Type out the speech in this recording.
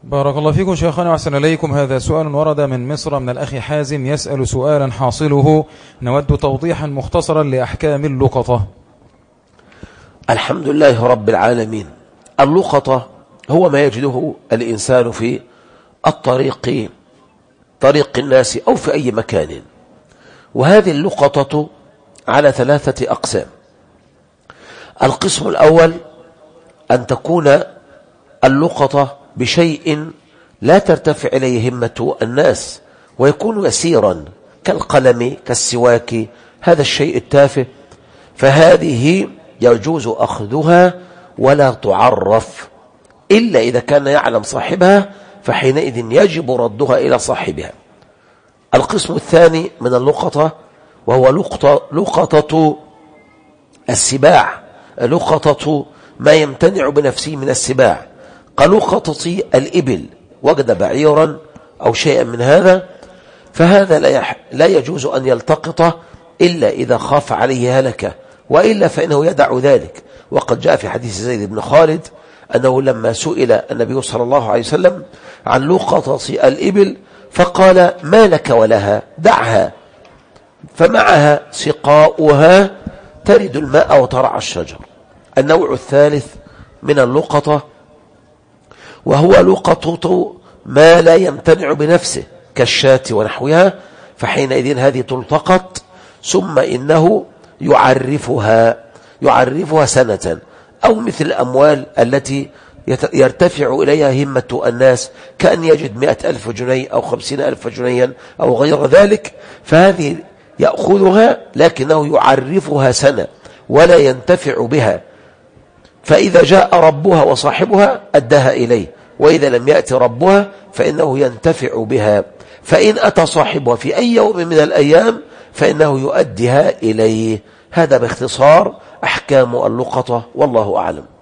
بارك الله فيكم شيخنا وأحسن إليكم. هذا سؤال ورد من مصر من الأخ حازم يسأل سؤالا حاصله: نود توضيحا مختصرا لأحكام اللقطة. الحمد لله رب العالمين. اللقطة هو ما يجده الإنسان في الطريق، طريق الناس أو في أي مكان. وهذه اللقطة على 3 أقسام. القسم الأول أن تكون اللقطة بشيء لا ترتفع إليه همة الناس ويكون يسيرا كالقلم كالسواك، هذا الشيء التافه، فهذه يجوز أخذها ولا تعرف إلا إذا كان يعلم صاحبها، فحينئذ يجب ردها إلى صاحبها. القسم الثاني من اللقطة وهو لقطة السباع، لقطة ما يمتنع بنفسه من السباع، كلقطة الإبل، وجد بعيرا أو شيئا من هذا، فهذا لا يجوز أن يلتقطه إلا إذا خاف عليه هلكة، وإلا فإنه يدع ذلك. وقد جاء في حديث زيد بن خالد أنه لما سئل النبي صلى الله عليه وسلم عن لقطة الإبل فقال: ما لك ولها، دعها، فمعها سقاؤها ترد الماء وترعى الشجر. النوع الثالث من اللقطة وهو لقطة ما لا يمتنع بنفسه كالشاة ونحوها، فحينئذ هذه تلتقط ثم إنه يعرفها سنة، أو مثل الأموال التي يرتفع إليها همة الناس، كأن يجد 100,000 جنيه أو 50,000 جنيا أو غير ذلك، فهذه يأخذها لكنه يعرفها سنة ولا ينتفع بها، فإذا جاء ربها وصاحبها أدها إليه، وإذا لم يأتي ربها فإنه ينتفع بها، فإن أتى صاحبها في أي يوم من الأيام فإنه يؤديها إليه. هذا باختصار أحكام اللقطة، والله أعلم.